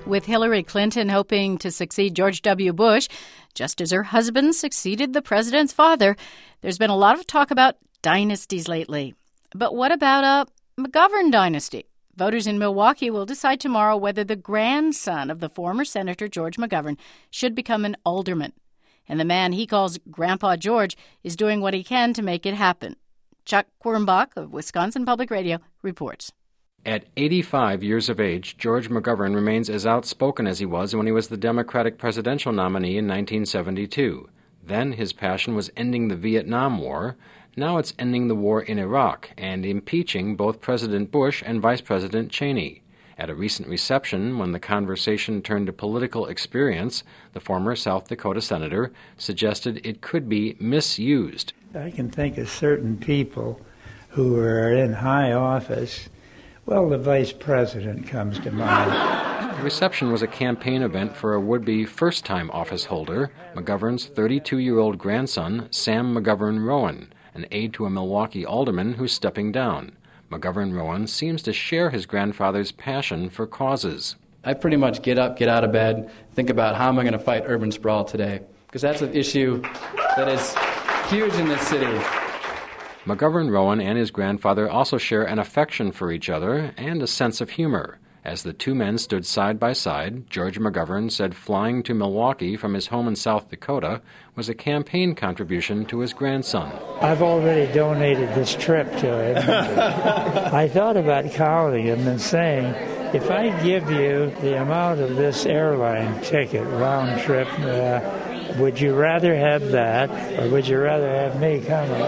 With Hillary Clinton hoping to succeed George W. Bush, just as her husband succeeded the president's father, there's been a lot of talk about dynasties lately. But what about a McGovern dynasty? Voters in Milwaukee will decide tomorrow whether the grandson of the former Senator George McGovern should become an alderman. And the man he calls Grandpa George is doing what he can to make it happen. Chuck Quirmbach of Wisconsin Public Radio reports. At 85 years of age, George McGovern remains as outspoken as he was when he was the Democratic presidential nominee in 1972. Then his passion was ending the Vietnam War. Now it's ending the war in Iraq and impeaching both President Bush and Vice President Cheney. At a recent reception, when the conversation turned to political experience, the former South Dakota senator suggested it could be misused. I can think of certain people who are in high office. Well, the vice president comes to mind. The reception was a campaign event for a would-be first-time office holder, McGovern's 32-year-old grandson, Sam McGovern Rowan, an aide to a Milwaukee alderman who's stepping down. McGovern Rowan seems to share his grandfather's passion for causes. I pretty much get up, get out of bed, think about how am I going to fight urban sprawl today, because that's an issue that is huge in this city. McGovern Rowan and his grandfather also share an affection for each other and a sense of humor. As the two men stood side by side, George McGovern said flying to Milwaukee from his home in South Dakota was a campaign contribution to his grandson. I've already donated this trip to him. I thought about calling him and saying, if I give you the amount of this airline ticket, round trip, would you rather have that, or would you rather have me coming?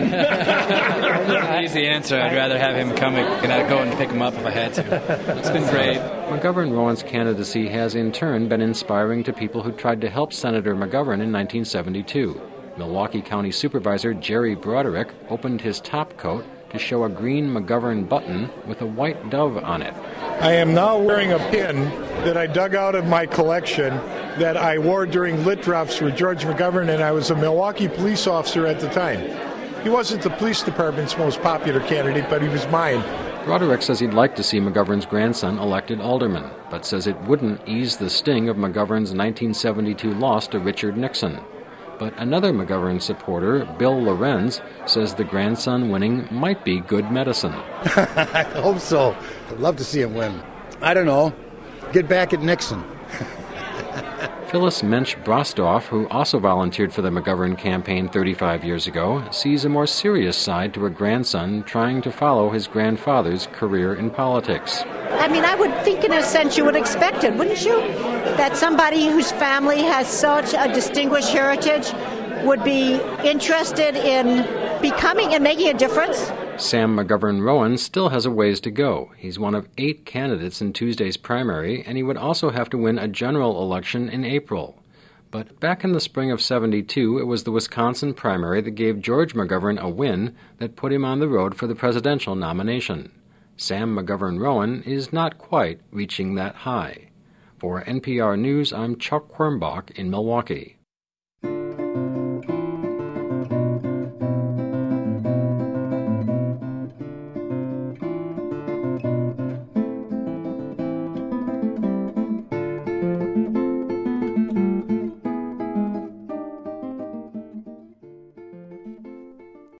Easy answer. I'd rather have him coming, and I'd go and pick him up if I had to. It's been great. McGovern Rowan's candidacy has in turn been inspiring to people who tried to help Senator McGovern in 1972. Milwaukee County Supervisor Jerry Broderick opened his top coat to show a green McGovern button with a white dove on it. I am now wearing a pin that I dug out of my collection that I wore during lit drops with George McGovern, and I was a Milwaukee police officer at the time. He wasn't the police department's most popular candidate, but he was mine. Broderick says he'd like to see McGovern's grandson elected alderman, but says it wouldn't ease the sting of McGovern's 1972 loss to Richard Nixon. But another McGovern supporter, Bill Lorenz, says the grandson winning might be good medicine. I hope so. I'd love to see him win. I don't know. Get back at Nixon. Phyllis Mensch-Brostoff, who also volunteered for the McGovern campaign 35 years ago, sees a more serious side to a grandson trying to follow his grandfather's career in politics. I mean, I would think in a sense you would expect it, wouldn't you? That somebody whose family has such a distinguished heritage would be interested in becoming and making a difference. Sam McGovern Rowan still has a ways to go. He's one of 8 candidates in Tuesday's primary, and he would also have to win a general election in April. But back in the spring of '72, it was the Wisconsin primary that gave George McGovern a win that put him on the road for the presidential nomination. Sam McGovern Rowan is not quite reaching that high. For NPR News, I'm Chuck Quirmbach in Milwaukee.